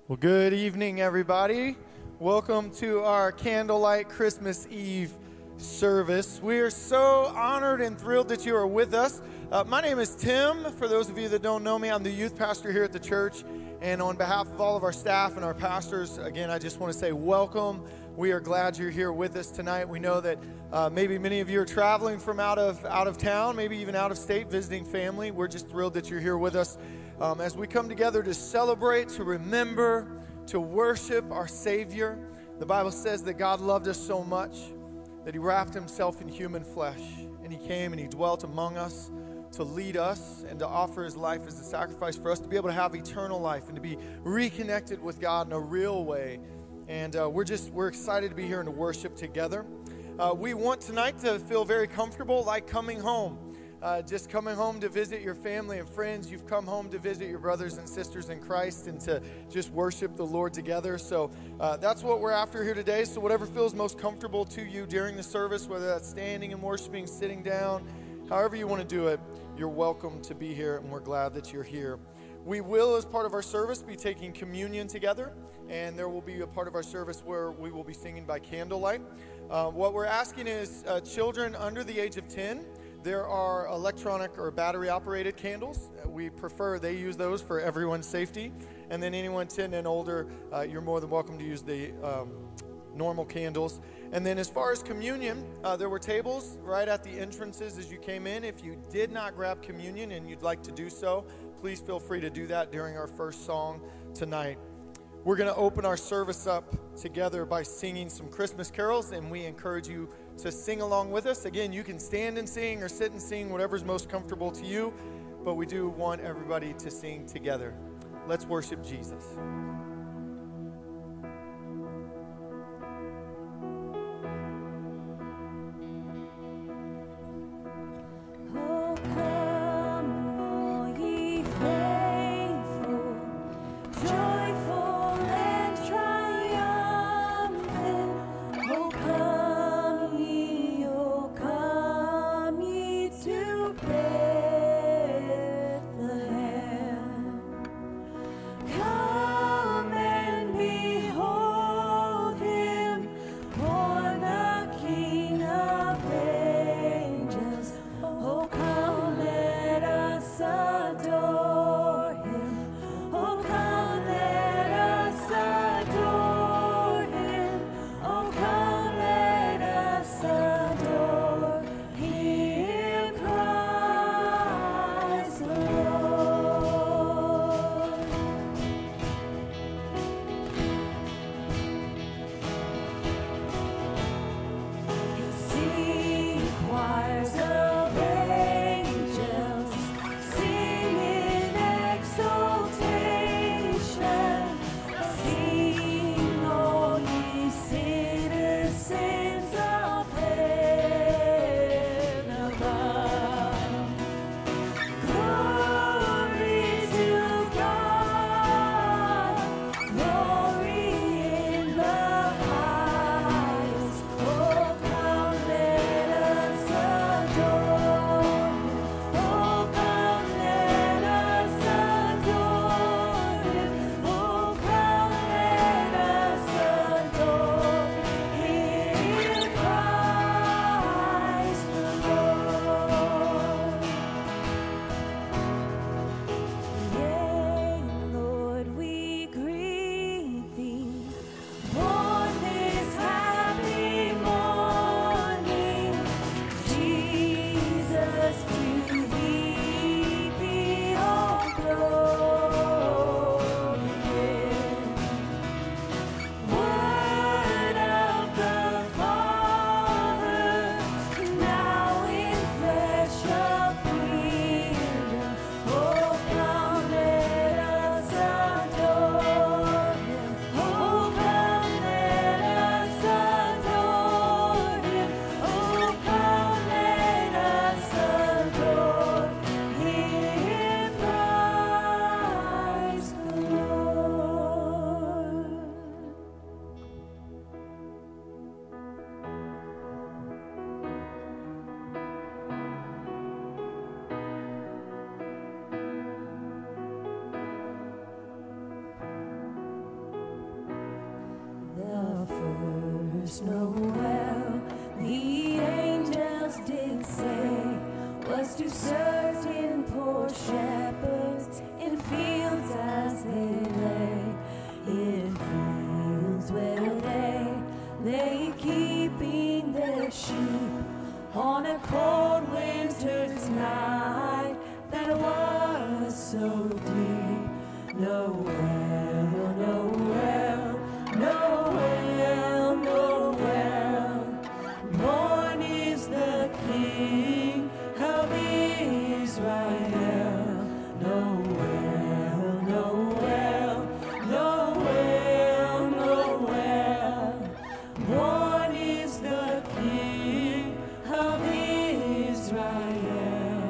Well, good evening, everybody. Welcome to our Candlelight Christmas Eve service. We are so honored and thrilled that you are with us. My name is Tim. For those of you that don't know me, I'm the youth pastor here at the church. And on behalf of all of our staff and our pastors, again, I just want to say welcome. We are glad you're here with us tonight. We know that maybe many of you are traveling from out of town, maybe even out of state, visiting family. We're just thrilled that you're here with us as we come together to celebrate, to remember, to worship our Savior. The Bible says that God loved us so much that He wrapped Himself in human flesh, and He came and He dwelt among us to lead us and to offer His life as a sacrifice for us to be able to have eternal life and to be reconnected with God in a real way. And we're excited to be here and to worship together. We want tonight to feel very comfortable, like coming home. Just coming home to visit your family and friends. You've come home to visit your brothers and sisters in Christ and to just worship the Lord together. So that's what we're after here today. So whatever feels most comfortable to you during the service, whether that's standing and worshiping, sitting down, however you want to do it, you're welcome to be here, and we're glad that you're here. We will, as part of our service, be taking communion together, and there will be a part of our service where we will be singing by candlelight. What we're asking is children under the age of 10, there are electronic or battery-operated candles. We prefer they use those for everyone's safety. And then anyone 10 and older, you're more than welcome to use the normal candles. And then as far as communion, there were tables right at the entrances as you came in. If you did not grab communion and you'd like to do so, please feel free to do that during our first song tonight. We're going to open our service up together by singing some Christmas carols, and we encourage you to sing along with us. Again, you can stand and sing or sit and sing, whatever's most comfortable to you, but we do want everybody to sing together. Let's worship Jesus. Come There's nowhere the angels did say was to certain poor shepherds in fields as they lay, in fields where they lay keeping their sheep on a cold winter's night that was so deep. Nowhere, nowhere, nowhere, nowhere, born is the King of Israel. Nowhere, nowhere, nowhere, nowhere, born is the King of Israel.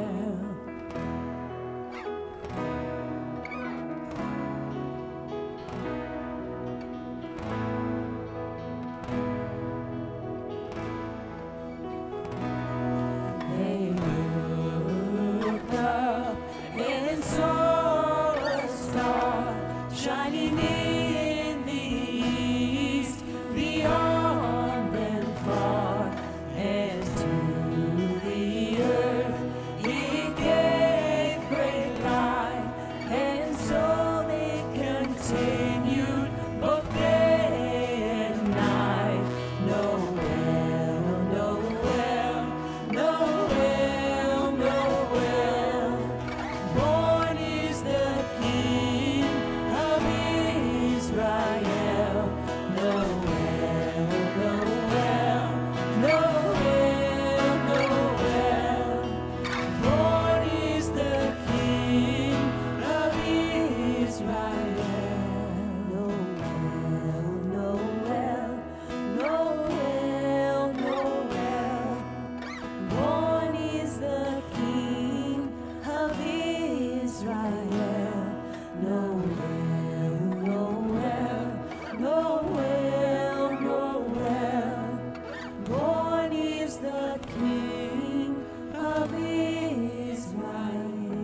They looked up and saw a star shining in the east, beyond them far, as to the earth it gave great light, and so they continued both day and night. Nowhere, nowhere, nowhere, nowhere, born is the King of Israel. Nowhere, nowhere, nowhere, nowhere, born is the King of Israel. Nowhere, nowhere, nowhere, nowhere, born is the King of Israel. Nowhere, nowhere, nowhere, nowhere, born is the King of Israel.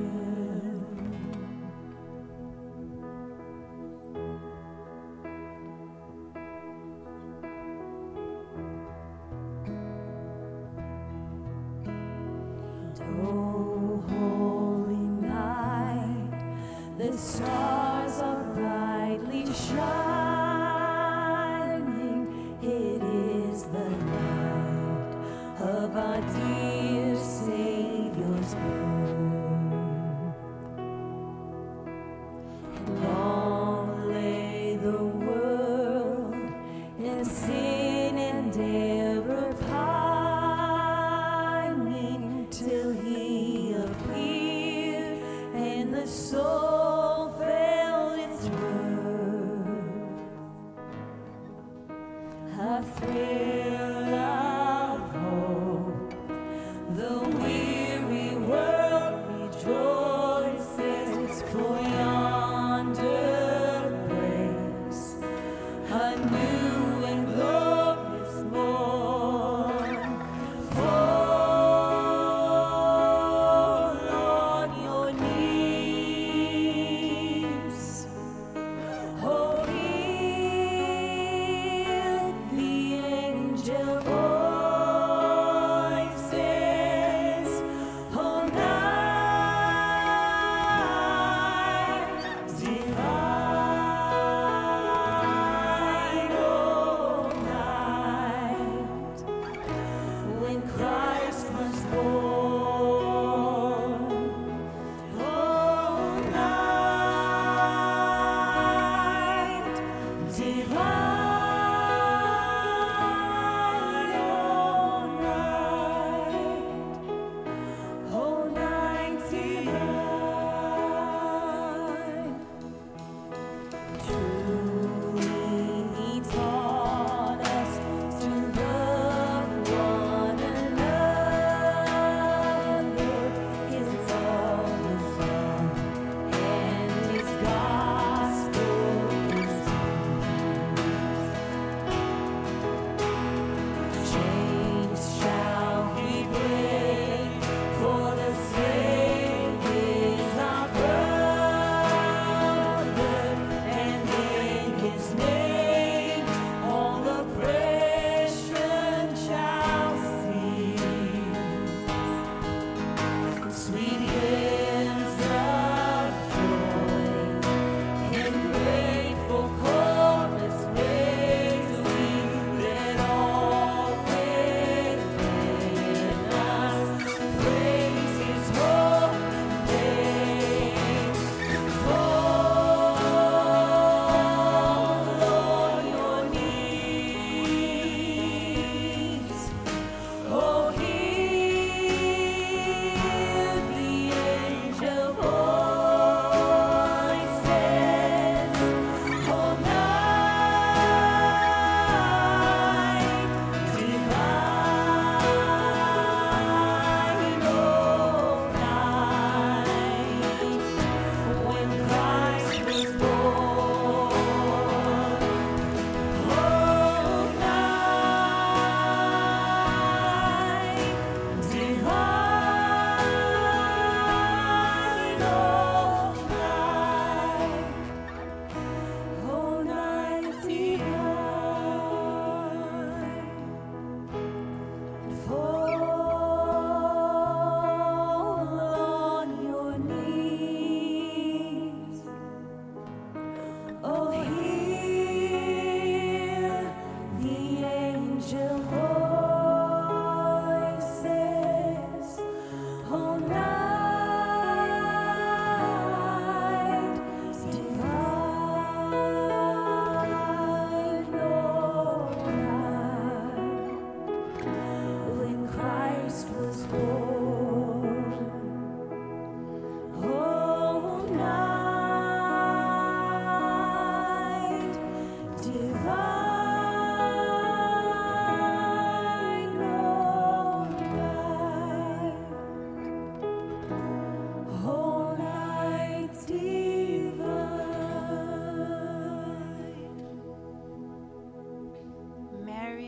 Oh, holy night, the stars are brightly shining. It is the night of our dear Savior's birth. Long lay the world in sin and error pining, till he appeared and the soul felt its worth. A thrill of hope, the weary world rejoices, for yonder breaks a new and glorious morn. Fall on your knees, oh, hear the angels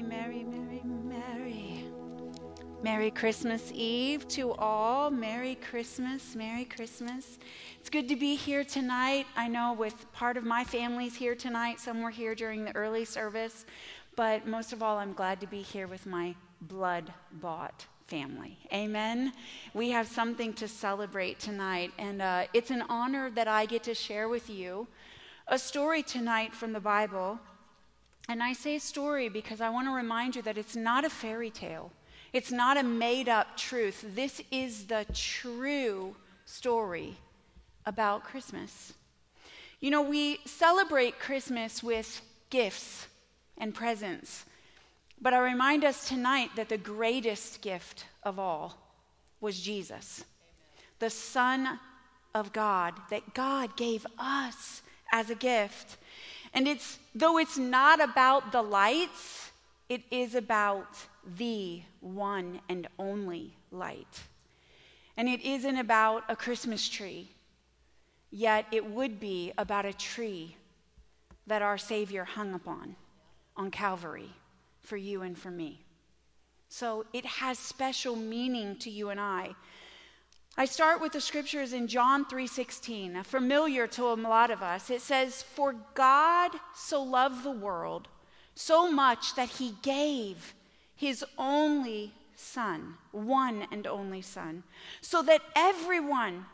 Merry, Merry, Merry. Merry Christmas Eve to all. Merry Christmas, Merry Christmas. It's good to be here tonight. I know with part of my family's here tonight. Some were here during the early service. But most of all, I'm glad to be here with my blood-bought family. Amen. We have something to celebrate tonight. And it's an honor that I get to share with you a story tonight from the Bible. And I say story because I want to remind you that it's not a fairy tale. It's not a made-up truth. This is the true story about Christmas. You know, we celebrate Christmas with gifts and presents. But I remind us tonight that the greatest gift of all was Jesus, the Son of God, that God gave us as a gift. And though it's not about the lights, it is about the one and only light. And it isn't about a Christmas tree, yet it would be about a tree that our Savior hung upon on Calvary for you and for me. So it has special meaning to you and I. I start with the scriptures in John 3:16, familiar to a lot of us. It says, "For God so loved the world so much that he gave his only Son, one and only Son, so that everyone,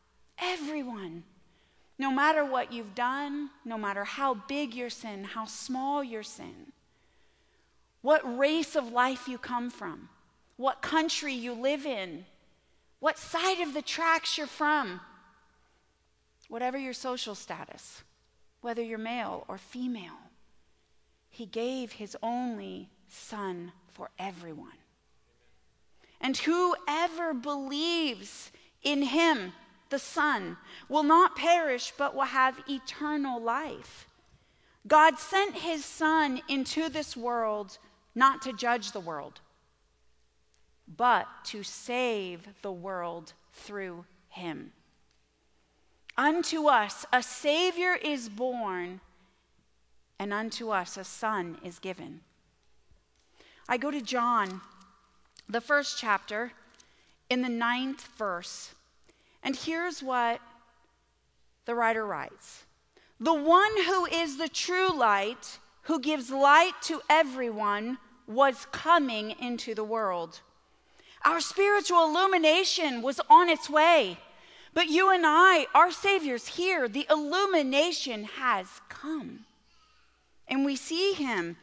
no matter what you've done, no matter how big your sin, how small your sin, what race of life you come from, what country you live in, what side of the tracks you're from, whatever your social status, whether you're male or female, he gave his only Son for everyone. And whoever believes in him, the Son, will not perish but will have eternal life." God sent his Son into this world not to judge the world, but to save the world through him. Unto us a Savior is born, and unto us a Son is given. I go to John, the 1st chapter, in the 9th verse, and here's what the writer writes. "The one who is the true light, who gives light to everyone, was coming into the world." Our spiritual illumination was on its way. But you and I, our Savior's here. The illumination has come. And we see him.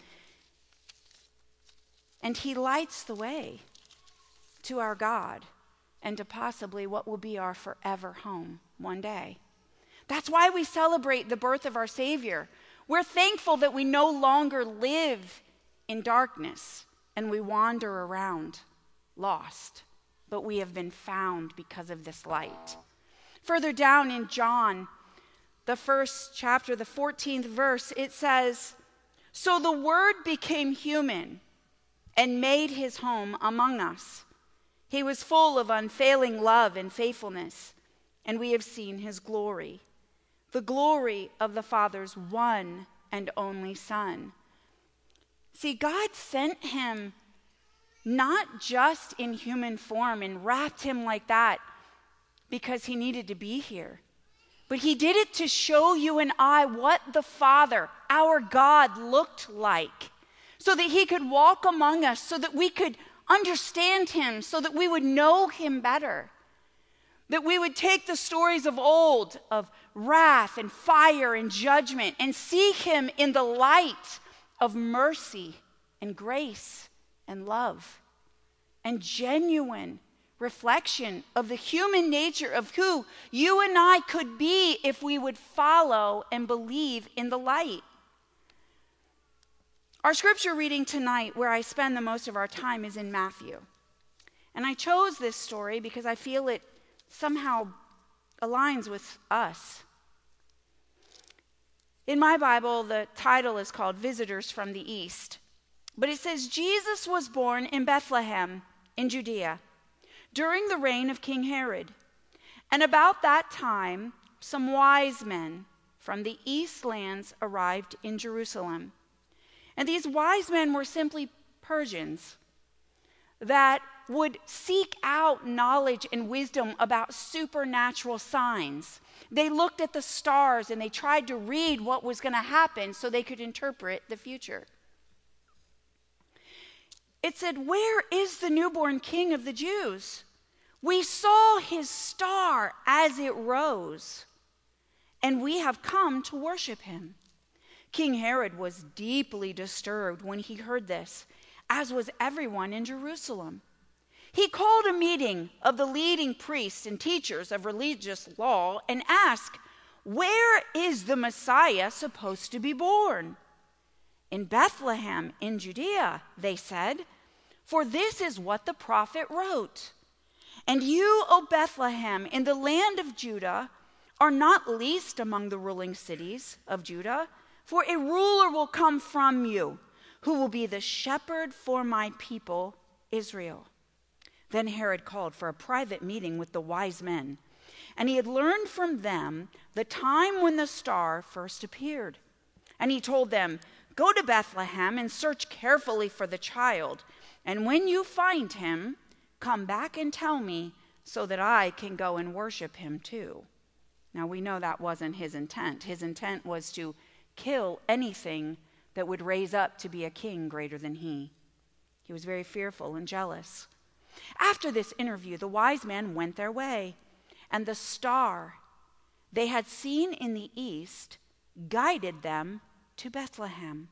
And he lights the way to our God and to possibly what will be our forever home one day. That's why we celebrate the birth of our Savior. We're thankful that we no longer live in darkness and we wander around lost, but we have been found because of this light. Further down in John, the 1st chapter, the 14th verse, it says, "So the Word became human and made his home among us. He was full of unfailing love and faithfulness, and we have seen his glory, the glory of the Father's one and only Son." See, God sent him not just in human form and wrapped him like that because he needed to be here, but he did it to show you and I what the Father, our God, looked like, so that he could walk among us, so that we could understand him, so that we would know him better, that we would take the stories of old, of wrath and fire and judgment, and see him in the light of mercy and grace and love and genuine reflection of the human nature of who you and I could be if we would follow and believe in the light. Our scripture reading tonight, where I spend the most of our time, is in Matthew. And I chose this story because I feel it somehow aligns with us. In my Bible, the title is called Visitors from the East. But it says, "Jesus was born in Bethlehem in Judea during the reign of King Herod. And about that time, some wise men from the east lands arrived in Jerusalem. And these wise men were simply Persians that would seek out knowledge and wisdom about supernatural signs. They looked at the stars and they tried to read what was going to happen so they could interpret the future. It said, "Where is the newborn king of the Jews? We saw his star as it rose, and we have come to worship him." King Herod was deeply disturbed when he heard this, as was everyone in Jerusalem. He called a meeting of the leading priests and teachers of religious law and asked, "Where is the Messiah supposed to be born?" "In Bethlehem in Judea," they said, "for this is what the prophet wrote. And you, O Bethlehem, in the land of Judah, are not least among the ruling cities of Judah, for a ruler will come from you, who will be the shepherd for my people Israel." Then Herod called for a private meeting with the wise men, and he had learned from them the time when the star first appeared. And he told them, "Go to Bethlehem and search carefully for the child, and when you find him, come back and tell me so that I can go and worship him too." Now we know that wasn't his intent. His intent was to kill anything that would raise up to be a king greater than he. He was very fearful and jealous. After this interview, the wise men went their way, and the star they had seen in the east guided them to Bethlehem.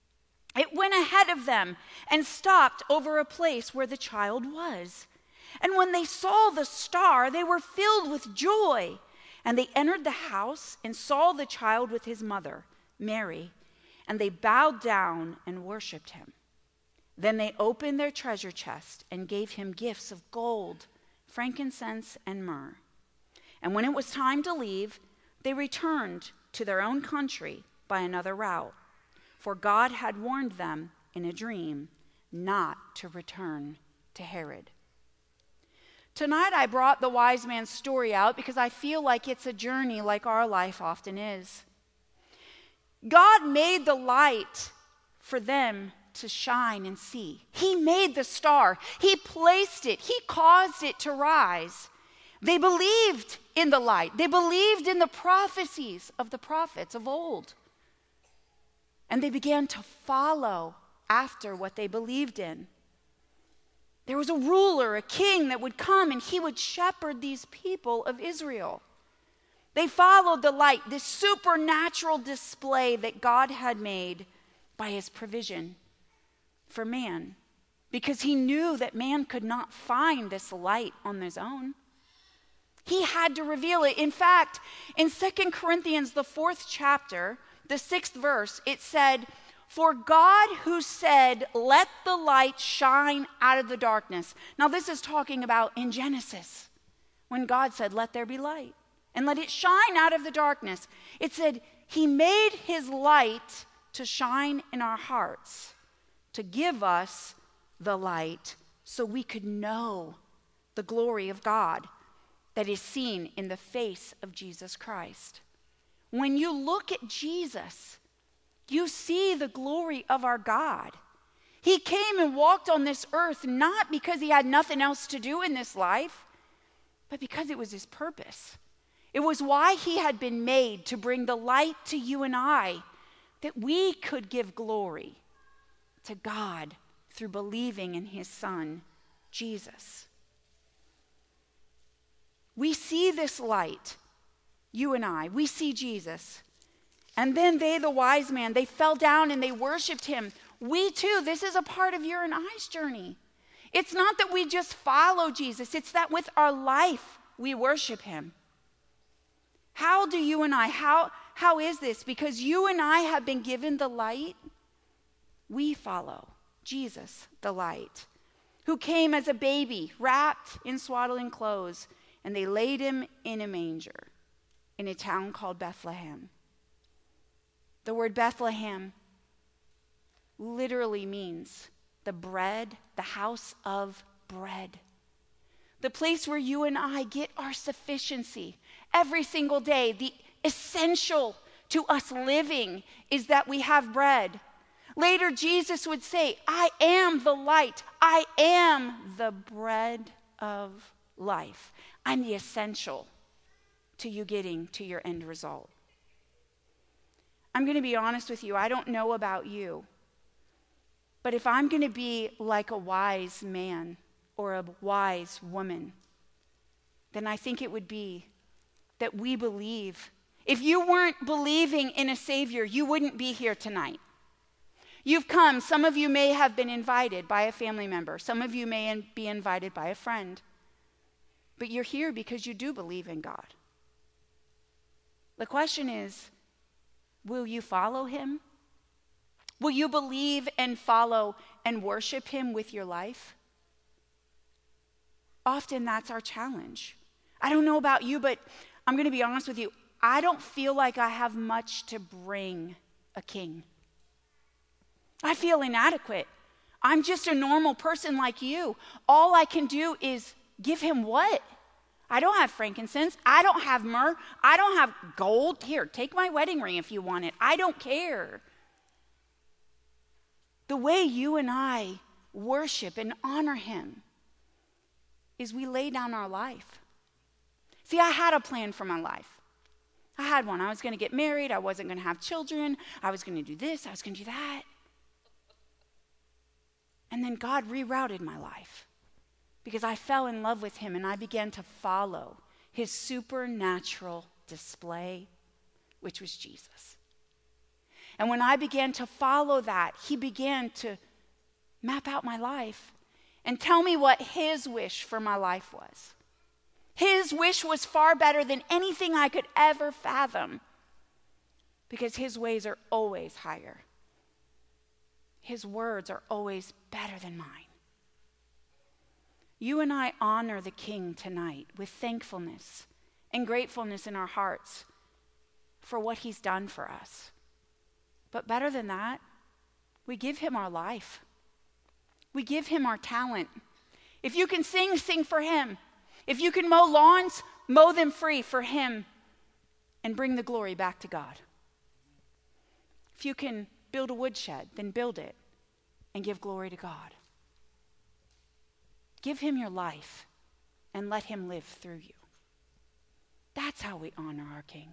It went ahead of them and stopped over a place where the child was. And when they saw the star, they were filled with joy. And they entered the house and saw the child with his mother, Mary, and they bowed down and worshiped him. Then they opened their treasure chest and gave him gifts of gold, frankincense, and myrrh. And when it was time to leave, they returned to their own country by another route, for God had warned them in a dream not to return to Herod. Tonight I brought the wise man's story out because I feel like it's a journey like our life often is. God made the light for them to shine and see. He made the star. He placed it. He caused it to rise. They believed in the light. They believed in the prophecies of the prophets of old. And they began to follow after what they believed in. There was a ruler, a king that would come and he would shepherd these people of Israel. They followed the light, this supernatural display that God had made by his provision for man, because he knew that man could not find this light on his own. He had to reveal it. In fact, in 2 Corinthians, the 4th chapter, the 6th verse, it said, "For God who said, 'Let the light shine out of the darkness.'" Now this is talking about in Genesis, when God said, "Let there be light, and let it shine out of the darkness." It said, he made his light to shine in our hearts, to give us the light so we could know the glory of God that is seen in the face of Jesus Christ. When you look at Jesus, you see the glory of our God. He came and walked on this earth not because he had nothing else to do in this life, but because it was his purpose. It was why he had been made, to bring the light to you and I, that we could give glory to God through believing in his Son, Jesus. We see this light, you and I. We see Jesus. And then they, the wise man, they fell down and they worshiped him. We too, this is a part of your and I's journey. It's not that we just follow Jesus. It's that with our life, we worship him. How do you and I, how is this? Because you and I have been given the light, we follow Jesus, the light, who came as a baby, wrapped in swaddling clothes, and they laid him in a manger in a town called Bethlehem. The word Bethlehem literally means the bread, the house of bread. The place where you and I get our sufficiency every single day. The essential to us living is that we have bread. Later, Jesus would say, I am the light. I am the bread of life. I'm the essential to you getting to your end result. I'm going to be honest with you. I don't know about you. But if I'm going to be like a wise man or a wise woman, then I think it would be that we believe. If you weren't believing in a Savior, you wouldn't be here tonight. You've come. Some of you may have been invited by a family member. Some of you may be invited by a friend. But you're here because you do believe in God. The question is, will you follow him? Will you believe and follow and worship him with your life? Often that's our challenge. I don't know about you, but I'm going to be honest with you. I don't feel like I have much to bring a king. I feel inadequate. I'm just a normal person like you. All I can do is give him what? I don't have frankincense. I don't have myrrh. I don't have gold. Here, take my wedding ring if you want it. I don't care. The way you and I worship and honor him is we lay down our life. See, I had a plan for my life. I had one. I was going to get married. I wasn't going to have children. I was going to do this. I was going to do that. And then God rerouted my life because I fell in love with him and I began to follow his supernatural display, which was Jesus. And when I began to follow that, he began to map out my life and tell me what his wish for my life was. His wish was far better than anything I could ever fathom because his ways are always higher. His words are always better than mine. You and I honor the King tonight with thankfulness and gratefulness in our hearts for what he's done for us. But better than that, we give him our life. We give him our talent. If you can sing, sing for him. If you can mow lawns, mow them free for him and bring the glory back to God. If you can build a woodshed, then build it and give glory to God. Give him your life and let him live through you. That's how we honor our King.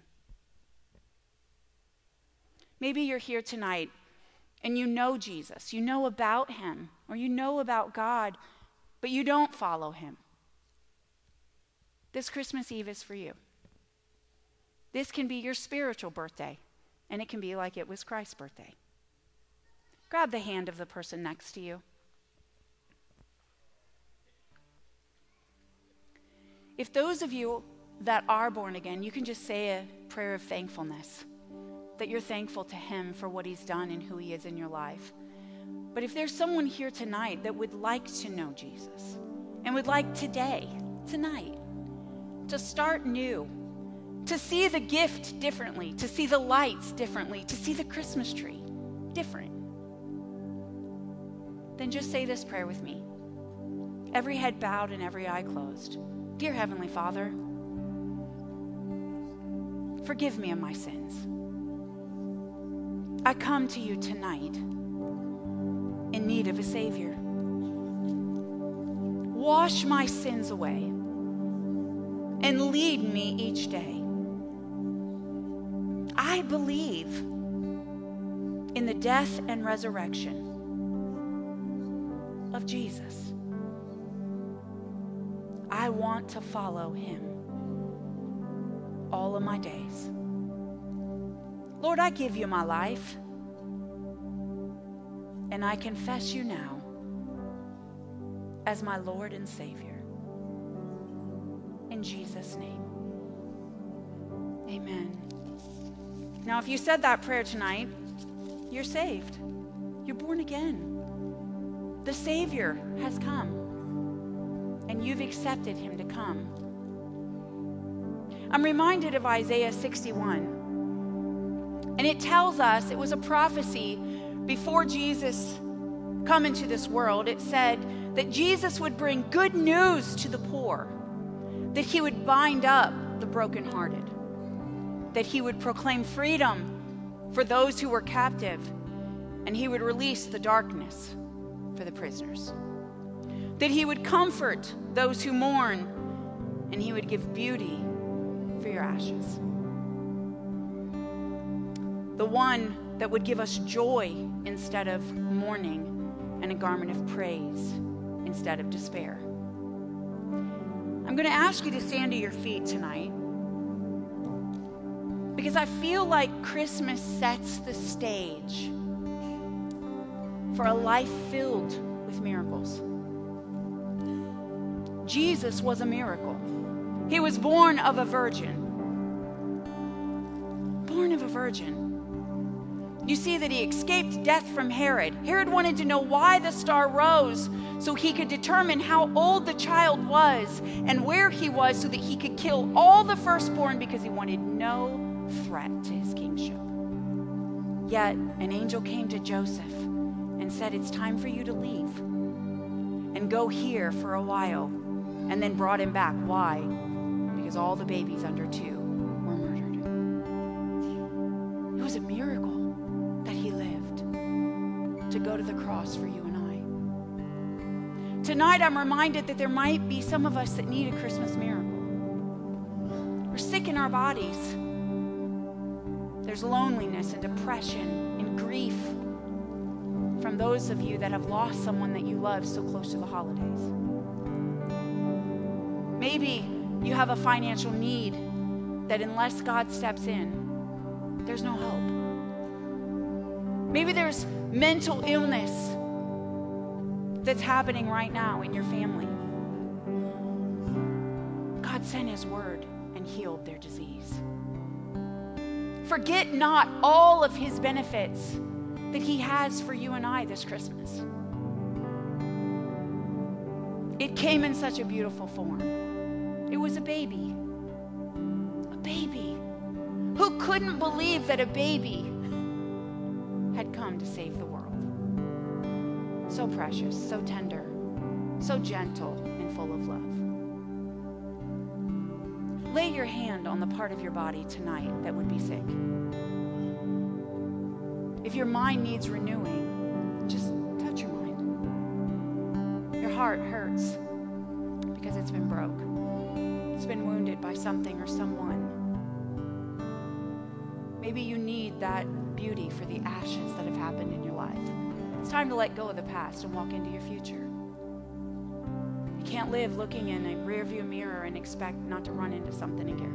Maybe you're here tonight and you know Jesus, you know about him, or you know about God, but you don't follow him. This Christmas Eve is for you. This can be your spiritual birthday, and it can be like it was Christ's birthday. Grab the hand of the person next to you. If those of you that are born again, you can just say a prayer of thankfulness, that you're thankful to him for what he's done and who he is in your life. But if there's someone here tonight that would like to know Jesus and would like tonight, to start new, to see the gift differently, to see the lights differently, to see the Christmas tree different, then just say this prayer with me. Every head bowed and every eye closed. Dear Heavenly Father, forgive me of my sins. I come to you tonight in need of a Savior. Wash my sins away and lead me each day. I believe in the death and resurrection of Jesus. I want to follow him all of my days. Lord, I give you my life, and I confess you now as my Lord and Savior. In Jesus' name, amen. Now, if you said that prayer tonight, you're saved. You're born again. The Savior has come, and you've accepted him to come. I'm reminded of Isaiah 61. And it tells us, it was a prophecy before Jesus come into this world. It said that Jesus would bring good news to the poor, that he would bind up the brokenhearted, that he would proclaim freedom for those who were captive, and he would release the darkness for the prisoners. That he would comfort those who mourn, and he would give beauty for your ashes. The one that would give us joy instead of mourning, and a garment of praise instead of despair. I'm going to ask you to stand to your feet tonight, because I feel like Christmas sets the stage for a life filled with miracles. Jesus was a miracle. He was born of a virgin. Born of a virgin. You see that he escaped death from Herod. Herod wanted to know why the star rose so he could determine how old the child was and where he was so that he could kill all the firstborn, because he wanted no threat to his kingship. Yet an angel came to Joseph and said, it's time for you to leave and go here for a while, and then brought him back. Why? Because all the babies under 2 were murdered. It was a miracle that he lived to go to the cross for you and I. Tonight I'm reminded that there might be some of us that need a Christmas miracle. We're sick in our bodies. There's loneliness and depression and grief from those of you that have lost someone that you love so close to the holidays. Maybe you have a financial need that unless God steps in, there's no hope. Maybe there's mental illness that's happening right now in your family. God sent his word and healed their disease. Forget not all of his benefits that he has for you and I this Christmas. It came in such a beautiful form. It was a baby. A baby. Who couldn't believe that a baby had come to save the world? So precious, so tender, so gentle, and full of love. Lay your hand on the part of your body tonight that would be sick. If your mind needs renewing, just touch your mind. Your heart hurts because it's been broke. It's been wounded by something or someone. Maybe you need that beauty for the ashes that have happened in your life. It's time to let go of the past and walk into your future. You can't live looking in a rearview mirror and expect not to run into something and get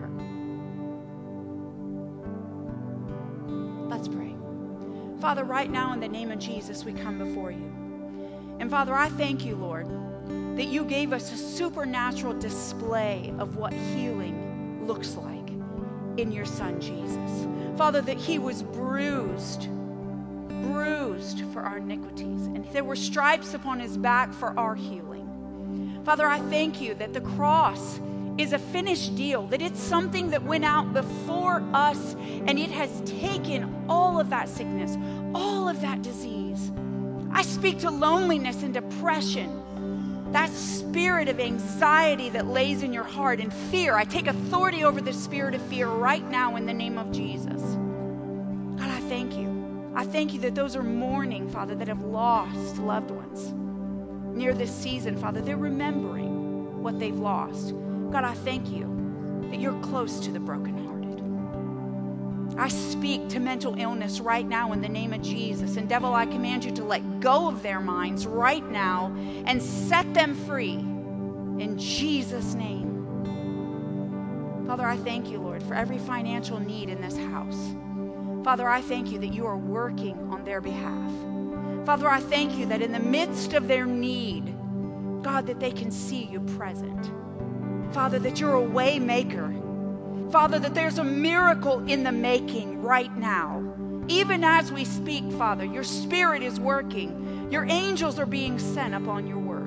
hurt. Let's pray. Father, right now in the name of Jesus, we come before you. And Father, I thank you, Lord, that you gave us a supernatural display of what healing looks like in your Son, Jesus. Father, that he was bruised for our iniquities, and there were stripes upon his back for our healing. Father, I thank you that the cross is a finished deal, that it's something that went out before us, and it has taken all of that sickness, all of that disease. I speak to loneliness and depression, that spirit of anxiety that lays in your heart, and fear. I take authority over the spirit of fear right now in the name of Jesus. God, I thank you. I thank you that those are mourning, Father, that have lost loved ones. Near this season, Father, they're remembering what they've lost. God, I thank you that you're close to the brokenhearted. I speak to mental illness right now in the name of Jesus. And devil, I command you to let go of their minds right now and set them free in Jesus' name. Father, I thank you, Lord, for every financial need in this house. Father, I thank you that you are working on their behalf. Father, I thank you that in the midst of their need, God, that they can see you present. Father, that you're a way maker. Father, that there's a miracle in the making right now. Even as we speak, Father, your spirit is working. Your angels are being sent upon your word.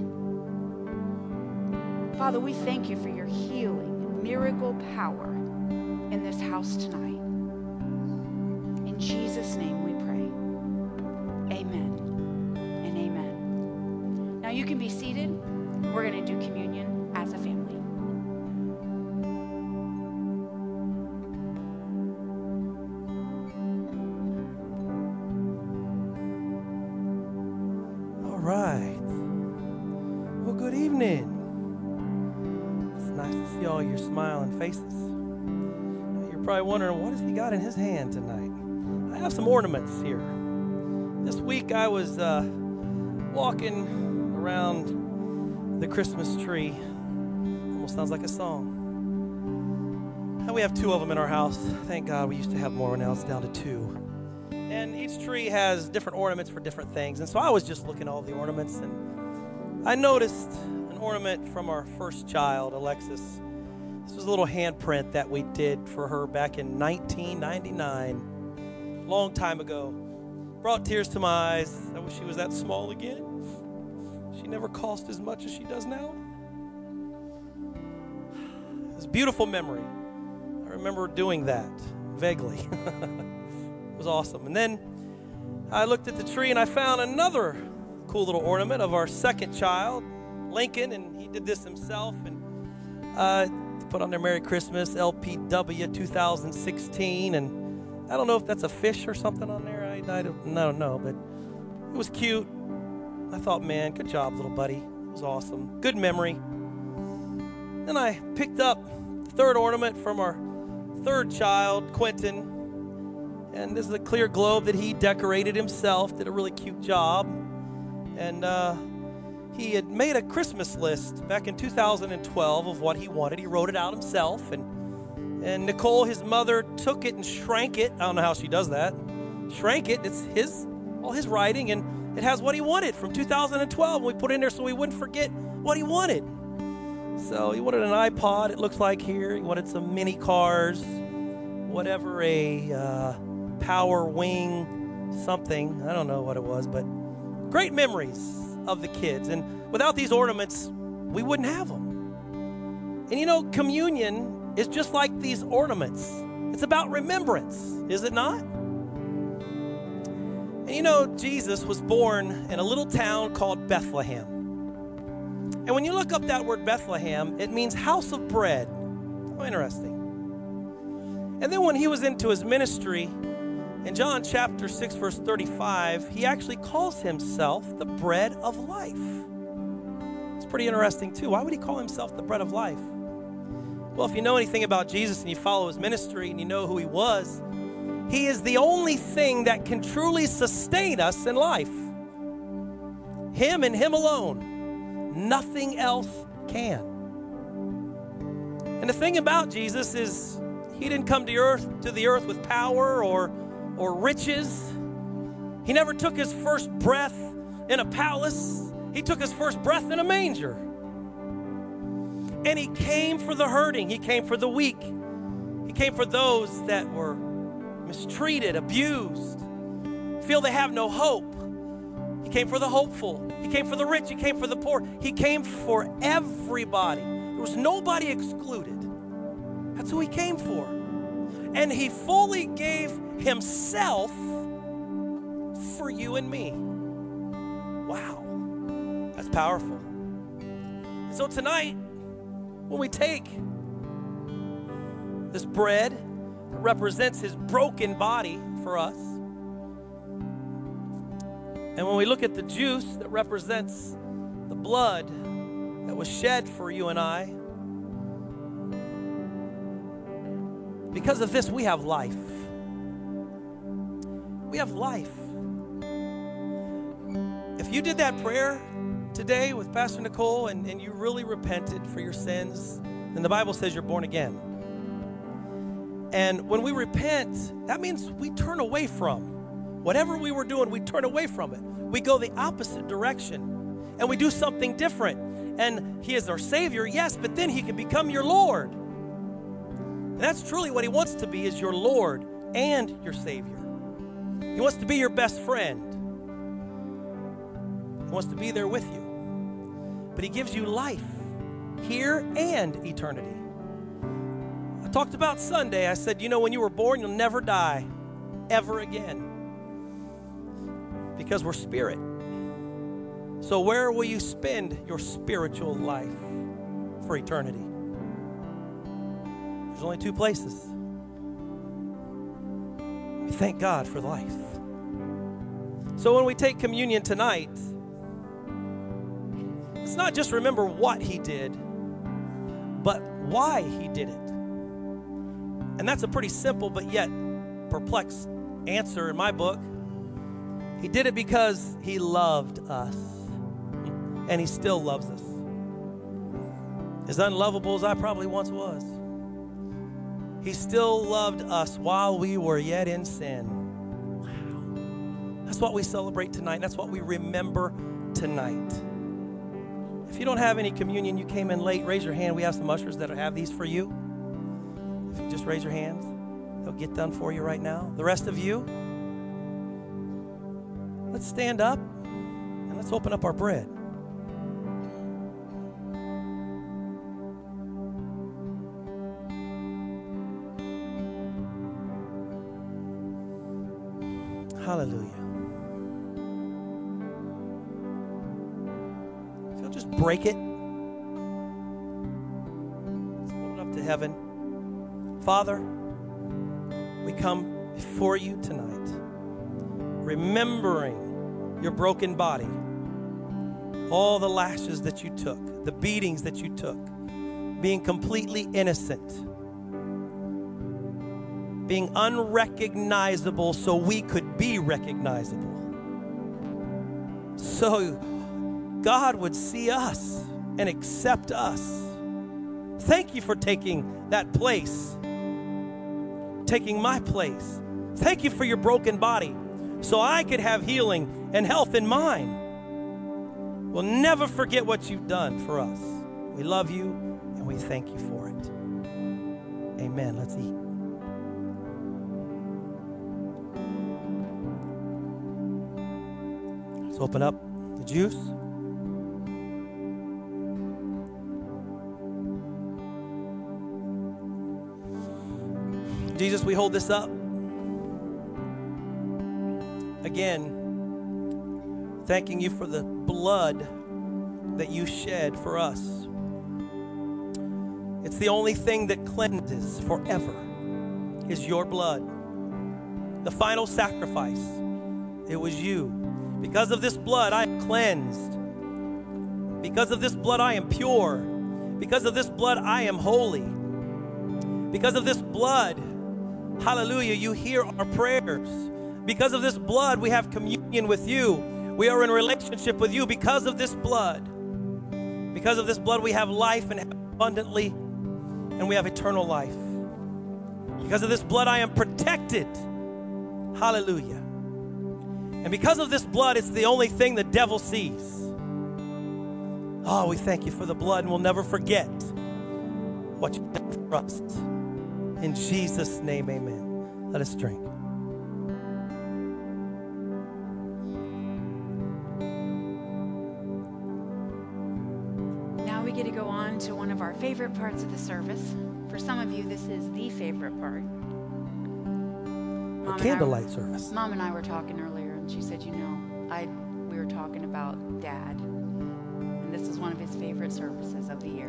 Father, we thank you for your healing, miracle power in this house tonight. In Jesus' name we pray. Amen and amen. Now you can be seated. We're going to do communion as a family. right. Well, good evening. It's nice to see all your smiling faces. You're probably wondering, what has he got in his hand tonight? I have some ornaments here. This week I was walking around the Christmas tree. Almost sounds like a song. And we have 2 of them in our house. Thank God, we used to have more, now it's down to 2. And each tree has different ornaments for different things. And so I was just looking at all the ornaments, and I noticed an ornament from our first child, Alexis. This was a little handprint that we did for her back in 1999, a long time ago. Brought tears to my eyes. I wish she was that small again. She never cost as much as she does now. It was a beautiful memory. I remember doing that vaguely. It was awesome. And then I looked at the tree and I found another cool little ornament of our second child, Lincoln, and he did this himself. And put on there Merry Christmas, LPW 2016. And I don't know if that's a fish or something on there. I don't know, but it was cute. I thought, man, good job, little buddy. It was awesome. Good memory. Then I picked up the third ornament from our third child, Quentin. And this is a clear globe that he decorated himself, did a really cute job. And he had made a Christmas list back in 2012 of what he wanted. He wrote it out himself. And Nicole, his mother, took it and shrank it. I don't know how she does that. Shrank it. It's all his writing, and it has what he wanted from 2012. We put it in there so he wouldn't forget what he wanted. So he wanted an iPod, it looks like here. He wanted some mini cars, whatever, a Power Wing something. I don't know what it was, but great memories of the kids. And without these ornaments, we wouldn't have them. And you know, communion is just like these ornaments. It's about remembrance, is it not? And you know, Jesus was born in a little town called Bethlehem. And when you look up that word Bethlehem, it means house of bread. How interesting. And then when he was into his ministry, in John chapter 6, verse 35, he actually calls himself the bread of life. It's pretty interesting, too. Why would he call himself the bread of life? Well, if you know anything about Jesus and you follow his ministry and you know who he was, he is the only thing that can truly sustain us in life. Him and him alone. Nothing else can. And the thing about Jesus is he didn't come to the earth with power or riches. He never took his first breath in a palace. He took his first breath in a manger. And he came for the hurting. He came for the weak. He came for those that were mistreated, abused, feel they have no hope. He came for the hopeful. He came for the rich. He came for the poor. He came for everybody. There was nobody excluded. That's who he came for. And he fully gave himself for you and me. Wow. That's powerful. And so tonight, when we take this bread that represents his broken body for us, and when we look at the juice that represents the blood that was shed for you and I, because of this, we have life. We have life. If you did that prayer today with Pastor Nicole and you really repented for your sins, then the Bible says you're born again. And when we repent, that means we turn away from whatever we were doing, we turn away from it. We go the opposite direction and we do something different. And he is our Savior, yes, but then he can become your Lord. And that's truly what he wants to be, is your Lord and your Savior. He wants to be your best friend. He wants to be there with you. But he gives you life here and eternity. I talked about Sunday. I said, you know, when you were born, you'll never die ever again. Because we're spirit. So where will you spend your spiritual life for eternity? There's only 2 places. We thank God for life. So when we take communion tonight, Let's not just remember what he did, but why he did it. And that's a pretty simple but yet perplexed answer in my book. He did it because he loved us, and he still loves us. As unlovable as I probably once was, he still loved us while we were yet in sin. Wow. That's what we celebrate tonight. That's what we remember tonight. If you don't have any communion, you came in late, raise your hand. We have some ushers that have these for you. If you just raise your hands, they'll get done for you right now. The rest of you, let's stand up and let's open up our bread. Hallelujah. If you'll just break it, let's hold it up to heaven. Father, we come before you tonight, remembering your broken body, all the lashes that you took, the beatings that you took, being completely innocent, being unrecognizable so we could be recognizable. So God would see us and accept us. Thank you for taking that place, taking my place. Thank you for your broken body so I could have healing and health in mine. We'll never forget what you've done for us. We love you and we thank you for it. Amen. Let's eat. Let's open up the juice. Jesus, we hold this up. Again, thanking you for the blood that you shed for us. It's the only thing that cleanses forever is your blood. The final sacrifice, it was you. Because of this blood, I am cleansed. Because of this blood, I am pure. Because of this blood, I am holy. Because of this blood, hallelujah, you hear our prayers. Because of this blood, we have communion with you. We are in relationship with you because of this blood. Because of this blood, we have life and have abundantly, and we have eternal life. Because of this blood, I am protected. Hallelujah. And because of this blood, it's the only thing the devil sees. Oh, we thank you for the blood, and we'll never forget what you've done for us. In Jesus' name, amen. Let us drink. Now we get to go on to one of our favorite parts of the service. For some of you, this is the favorite part. A candlelight service. Mom and I were talking earlier, and she said, we were talking about Dad, and this is one of his favorite services of the year.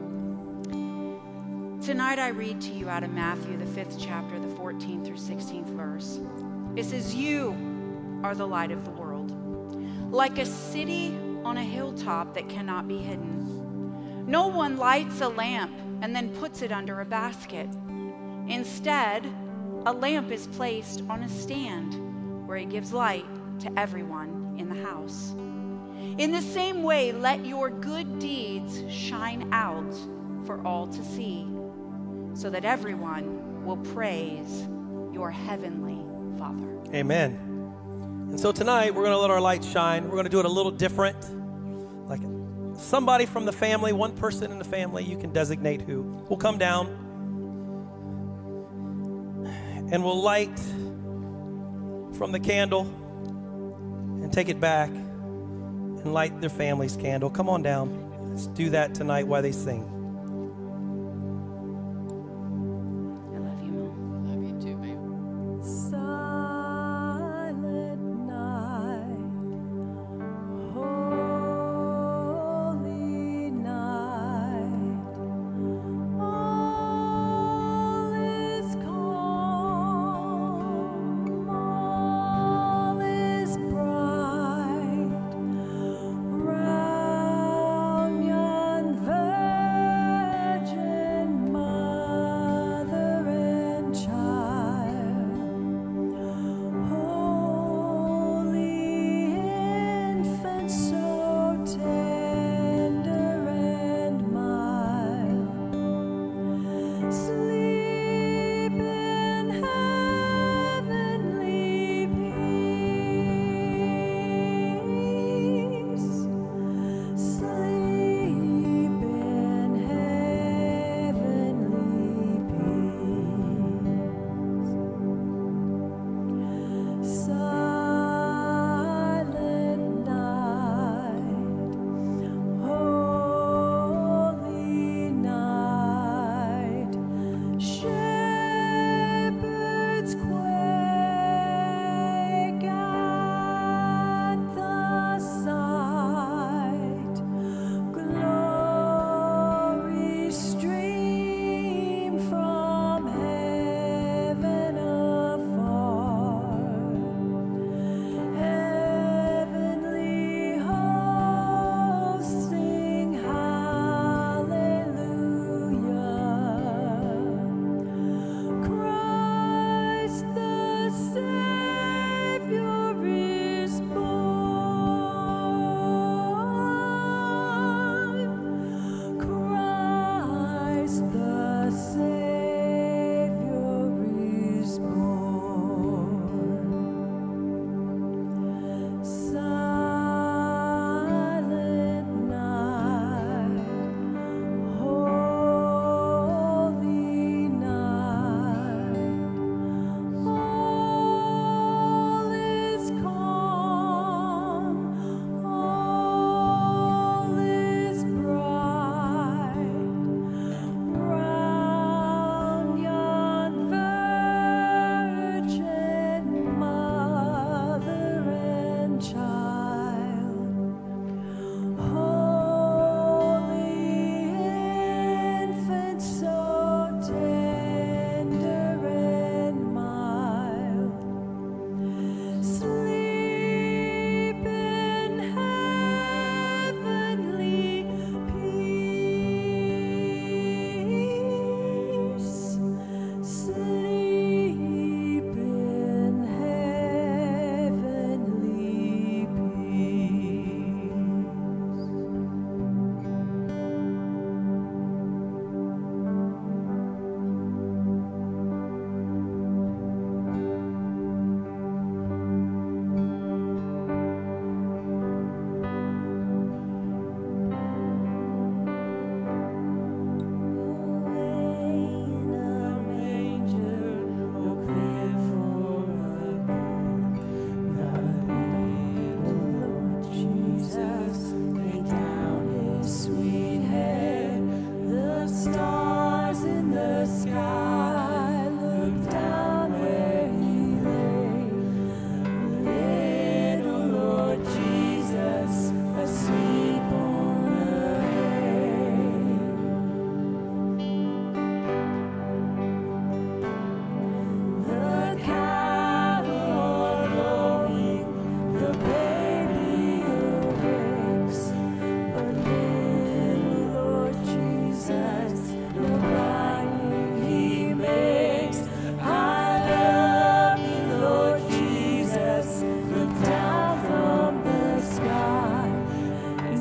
Tonight I read to you out of Matthew, the 5th chapter, the 14th through 16th verse. It says, "You are the light of the world, like a city on a hilltop that cannot be hidden. No one lights a lamp and then puts it under a basket. Instead, a lamp is placed on a stand where it gives light to everyone in the house. In the same way, let your good deeds shine out for all to see, so that everyone will praise your heavenly Father." Amen. And so tonight, we're going to let our light shine. We're going to do it a little different. Like somebody from the family, one person in the family, you can designate who, will come down and we'll light from the candle and take it back and light their family's candle. Come on down. Let's do that tonight while they sing. I love you, Mom. Love you too, babe. Silent night, holy night, all is calm, all is bright, round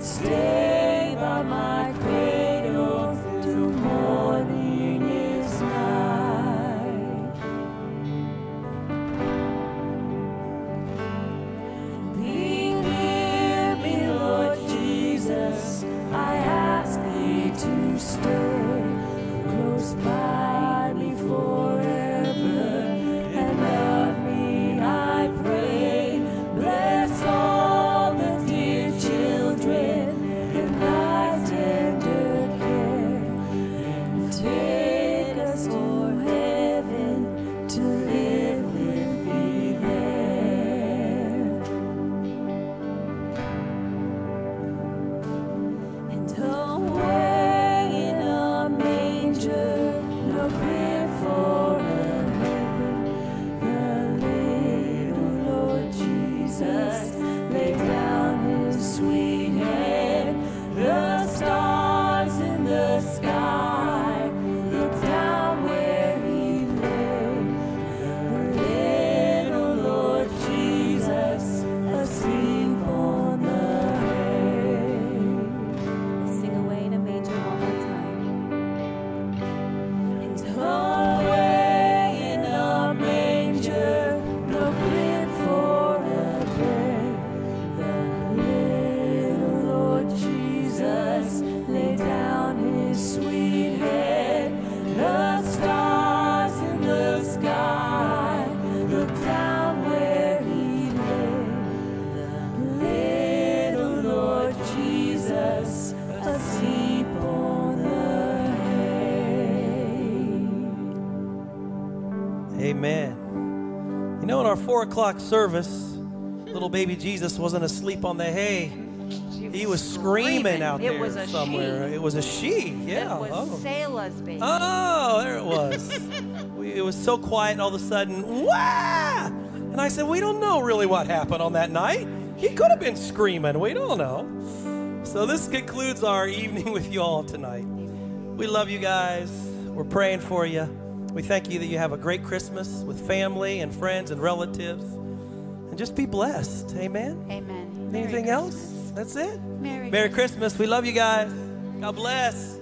and stay by my cradle till morning is nigh. Be near me, Lord Jesus, I ask thee to stay close by me forever, and of me I pray. Bless all the dear children in thy tender care, and take us to heaven to live with thee there. And away in a manger, no crib for a heaven, the little Lord Jesus laid down his sweet head. The stars in the sky looked down where he lay. The little Lord Jesus asleep on the hay. Sing away in a manger one more time. And away in a manger, no crib for a bed, the little Lord Jesus laid down his sweet head. The stars in the sky looked down where he lay. The little Lord Jesus asleep on the hay. Amen. You know, in our 4 o'clock service, little baby Jesus wasn't asleep on the hay. He was screaming out there It was a somewhere. she. It was a she. Yeah. It was Selah's baby. Oh, there it was. It was so quiet, and all of a sudden, wah! And I said, we don't know really what happened on that night. He could have been screaming. We don't know. So this concludes our evening with you all tonight. We love you guys. We're praying for you. We thank you that you have a great Christmas with family and friends and relatives. And just be blessed. Amen. Amen. Merry Anything Christmas. else? That's it. Merry Merry Christmas. We love you guys. God bless.